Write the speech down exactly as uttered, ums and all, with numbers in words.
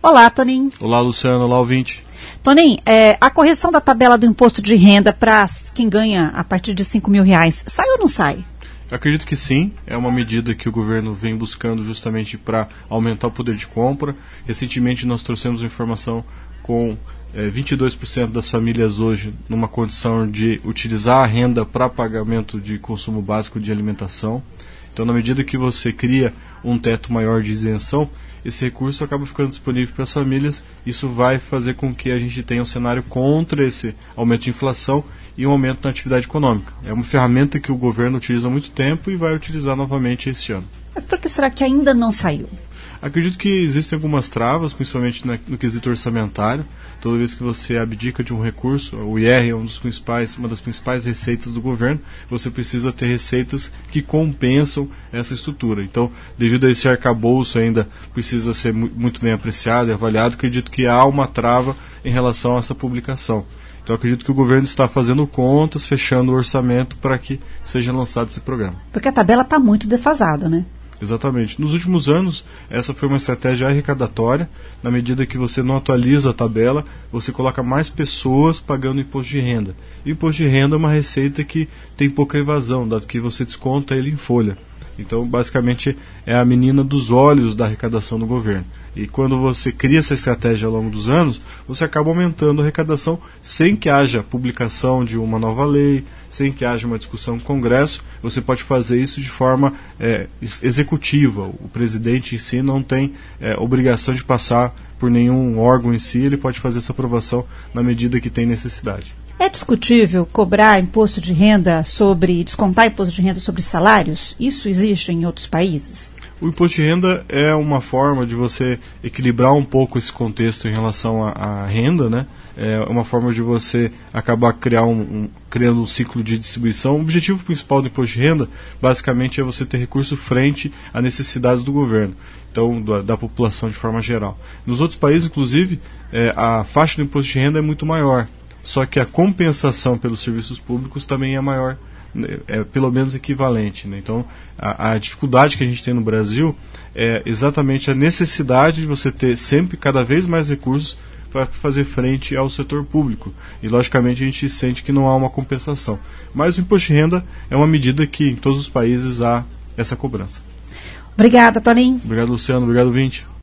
Olá, Toninho. Olá, Luciano. Olá, ouvinte. Toninho, é, a correção da tabela do imposto de renda para quem ganha a partir de cinco mil reais, sai ou não sai? Eu acredito que sim, é uma medida que o governo vem buscando justamente para aumentar o poder de compra. Recentemente nós trouxemos informação com é, vinte e dois por cento das famílias hoje numa condição de utilizar a renda para pagamento de consumo básico de alimentação. Então, na medida que você cria um teto maior de isenção, esse recurso acaba ficando disponível para as famílias. Isso vai fazer com que a gente tenha um cenário contra esse aumento de inflação e um aumento na atividade econômica. É uma ferramenta que o governo utiliza há muito tempo e vai utilizar novamente esse ano. Mas por que será que ainda não saiu? Acredito que existem algumas travas, principalmente no quesito orçamentário. Toda vez que você abdica de um recurso, o I R é um dos principais, uma das principais receitas do governo, você precisa ter receitas que compensam essa estrutura. Então, devido a esse arcabouço ainda precisa ser muito bem apreciado e avaliado, acredito que há uma trava em relação a essa publicação. Então, acredito que o governo está fazendo contas, fechando o orçamento para que seja lançado esse programa. Porque a tabela está muito defasada, né? Exatamente. Nos últimos anos, essa foi uma estratégia arrecadatória. Na medida que você não atualiza a tabela, você coloca mais pessoas pagando imposto de renda. E o imposto de renda é uma receita que tem pouca evasão, dado que você desconta ele em folha. Então, basicamente, é a menina dos olhos da arrecadação do governo. E quando você cria essa estratégia ao longo dos anos, você acaba aumentando a arrecadação sem que haja publicação de uma nova lei, sem que haja uma discussão no Congresso. Você pode fazer isso de forma é, executiva. O presidente em si não tem é, obrigação de passar por nenhum órgão em si, ele pode fazer essa aprovação na medida que tem necessidade. É discutível cobrar imposto de renda sobre, descontar imposto de renda sobre salários? Isso existe em outros países? O imposto de renda é uma forma de você equilibrar um pouco esse contexto em relação à, à renda, né? É uma forma de você acabar criar um, um, criando um ciclo de distribuição. O objetivo principal do imposto de renda, basicamente, é você ter recurso frente às necessidades do governo, então da, da população de forma geral. Nos outros países, inclusive, é, a faixa do imposto de renda é muito maior, só que a compensação pelos serviços públicos também é maior, é pelo menos equivalente, né? Então, a, a dificuldade que a gente tem no Brasil é exatamente a necessidade de você ter sempre cada vez mais recursos para fazer frente ao setor público. E, logicamente, a gente sente que não há uma compensação. Mas o imposto de renda é uma medida que em todos os países há essa cobrança. Obrigada, Toninho. Obrigado, Luciano. Obrigado, ouvinte.